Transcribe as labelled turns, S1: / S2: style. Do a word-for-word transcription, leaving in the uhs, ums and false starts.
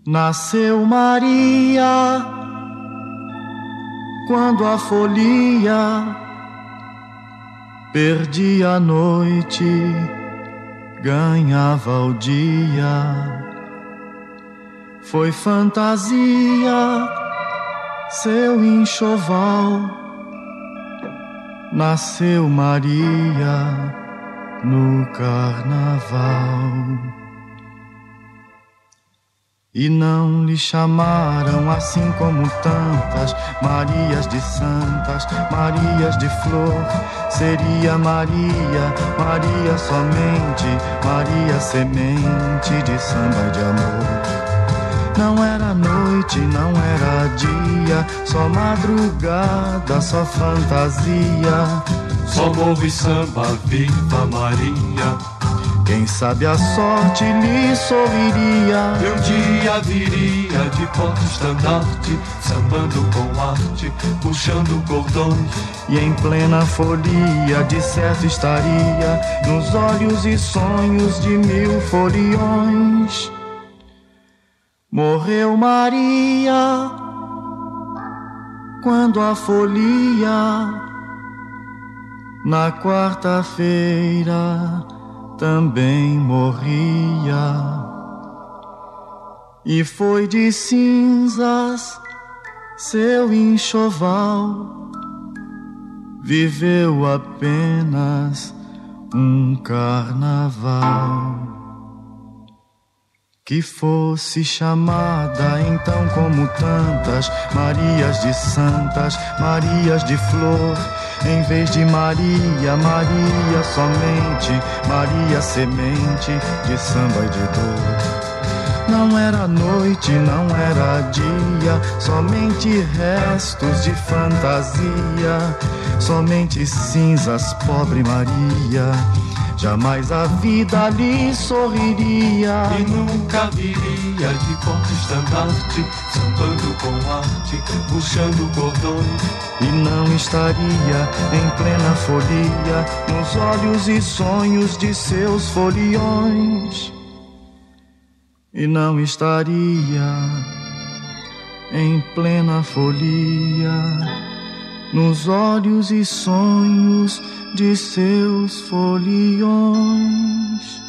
S1: Nasceu Maria, quando a folia perdia a noite, ganhava o dia. Foi fantasia, seu enxoval. Nasceu Maria no carnaval. E não lhe chamaram assim como tantas Marias de santas, Marias de flor. Seria Maria, Maria somente, Maria semente de samba e de amor. Não era noite, não era dia, só madrugada, só fantasia.
S2: Só morro e samba, viva Maria.
S1: Quem sabe a sorte lhe sorriria.
S2: E um dia viria de porta-estandarte, sambando com arte, puxando cordões.
S1: E em plena folia de certo estaria, nos olhos e sonhos de mil foliões. Morreu Maria, quando a folia, na quarta-feira, também morria. E foi de cinzas seu enxoval, viveu apenas um carnaval. Que fosse chamada então como tantas Marias de santas, Marias de flor. Em vez de Maria, Maria somente, Maria semente de samba e de dor. Não era noite, não era dia, somente restos de fantasia, somente cinzas, pobre Maria. Jamais a vida lhe sorriria.
S2: E nunca viria de porta-estandarte, sambando com arte, puxando cordões.
S1: E não estaria em plena folia, nos olhos e sonhos de seus foliões. E não estaria em plena folia, nos olhos e sonhos de seus foliões.